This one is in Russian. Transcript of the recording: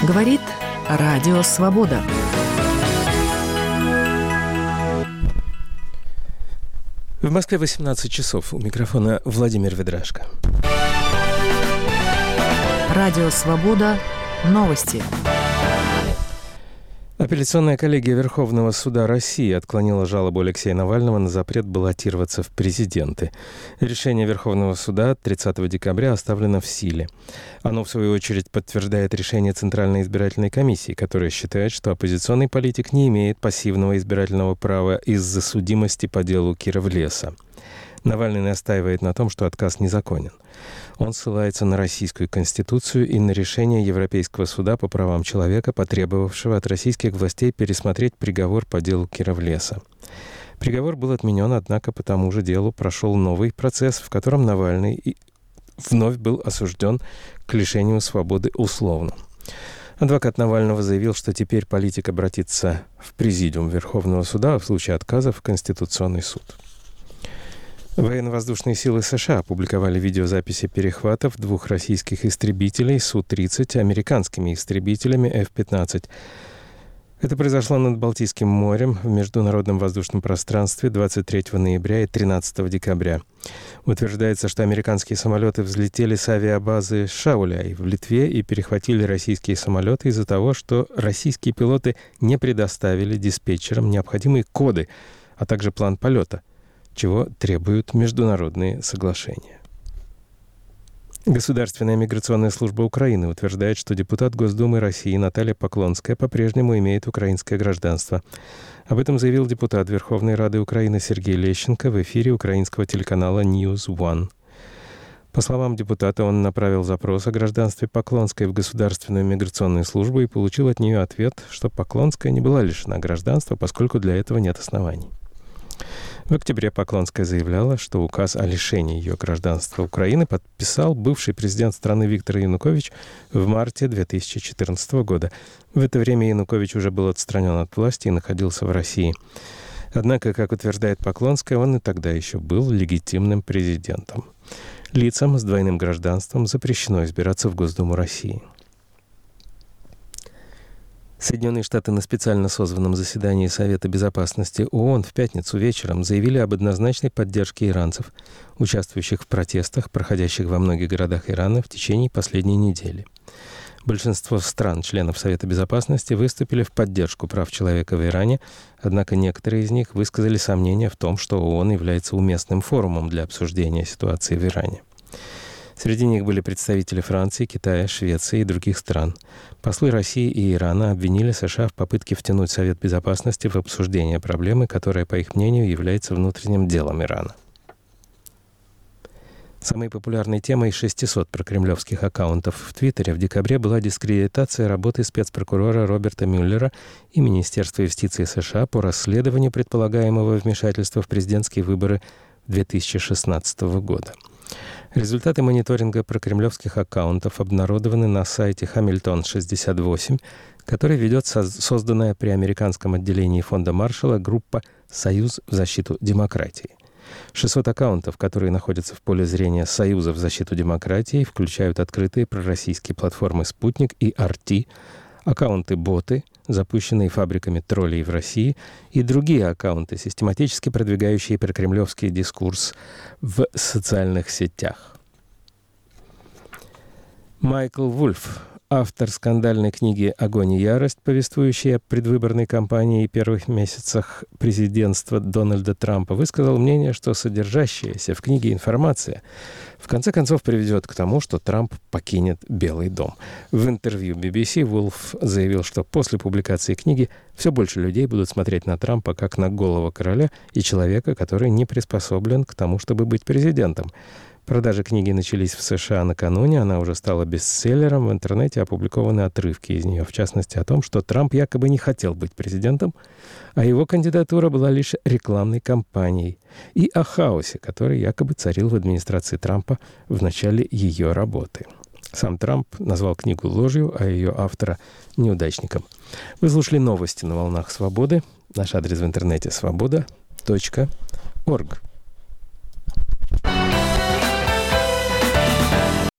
Говорит Радио Свобода. В Москве 18 часов. У микрофона Владимир Ведрашко. Радио Свобода. Новости. Апелляционная коллегия Верховного суда России отклонила жалобу Алексея Навального на запрет баллотироваться в президенты. Решение Верховного суда 30 декабря оставлено в силе. Оно, в свою очередь, подтверждает решение Центральной избирательной комиссии, которая считает, что оппозиционный политик не имеет пассивного избирательного права из-за судимости по делу Кировлеса. Навальный настаивает на том, что отказ незаконен. Он ссылается на Российскую Конституцию и на решение Европейского суда по правам человека, потребовавшего от российских властей пересмотреть приговор по делу Кировлеса. Приговор был отменен, однако по тому же делу прошел новый процесс, в котором Навальный вновь был осужден к лишению свободы условно. Адвокат Навального заявил, что теперь политик обратится в Президиум Верховного суда, а в случае отказа в Конституционный суд. Военно-воздушные силы США опубликовали видеозаписи перехватов двух российских истребителей Су-30 американскими истребителями F-15. Это произошло над Балтийским морем в международном воздушном пространстве 23 ноября и 13 декабря. Утверждается, что американские самолеты взлетели с авиабазы Шауляй в Литве и перехватили российские самолеты из-за того, что российские пилоты не предоставили диспетчерам необходимые коды, а также план полета, чего требуют международные соглашения. Государственная миграционная служба Украины утверждает, что депутат Госдумы России Наталья Поклонская по-прежнему имеет украинское гражданство. Об этом заявил депутат Верховной Рады Украины Сергей Лещенко в эфире украинского телеканала News One. По словам депутата, он направил запрос о гражданстве Поклонской в Государственную миграционную службу и получил от нее ответ, что Поклонская не была лишена гражданства, поскольку для этого нет оснований. В октябре Поклонская заявляла, что указ о лишении ее гражданства Украины подписал бывший президент страны Виктор Янукович в марте 2014 года. В это время Янукович уже был отстранен от власти и находился в России. Однако, как утверждает Поклонская, он и тогда еще был легитимным президентом. Лицам с двойным гражданством запрещено избираться в Госдуму России. Соединенные Штаты на специально созванном заседании Совета Безопасности ООН в пятницу вечером заявили об однозначной поддержке иранцев, участвующих в протестах, проходящих во многих городах Ирана в течение последней недели. Большинство стран, членов Совета Безопасности, выступили в поддержку прав человека в Иране, однако некоторые из них высказали сомнения в том, что ООН является уместным форумом для обсуждения ситуации в Иране. Среди них были представители Франции, Китая, Швеции и других стран. Послы России и Ирана обвинили США в попытке втянуть Совет Безопасности в обсуждение проблемы, которая, по их мнению, является внутренним делом Ирана. Самой популярной темой 600 прокремлевских аккаунтов в Твиттере в декабре была дискредитация работы спецпрокурора Роберта Мюллера и Министерства юстиции США по расследованию предполагаемого вмешательства в президентские выборы 2016 года. Результаты мониторинга прокремлевских аккаунтов обнародованы на сайте Hamilton68, который ведет созданная при американском отделении фонда Маршалла группа «Союз в защиту демократии». 600 аккаунтов, которые находятся в поле зрения Союза в защиту демократии, включают открытые пророссийские платформы «Спутник» и «RT», аккаунты-боты, запущенные фабриками троллей в России, и другие аккаунты, систематически продвигающие прокремлевский дискурс в социальных сетях. Майкл Вульф, автор скандальной книги «Огонь и ярость», повествующей о предвыборной кампании и первых месяцах президентства Дональда Трампа, высказал мнение, что содержащаяся в книге информация в конце концов приведет к тому, что Трамп покинет Белый дом. В интервью BBC Вульф заявил, что после публикации книги все больше людей будут смотреть на Трампа как на голого короля и человека, который не приспособлен к тому, чтобы быть президентом. Продажи книги начались в США накануне, она уже стала бестселлером, в интернете опубликованы отрывки из нее, в частности о том, что Трамп якобы не хотел быть президентом, а его кандидатура была лишь рекламной кампанией, и о хаосе, который якобы царил в администрации Трампа в начале ее работы. Сам Трамп назвал книгу ложью, а ее автора — неудачником. Вы слушали новости на волнах Свободы. Наш адрес в интернете — свобода.орг.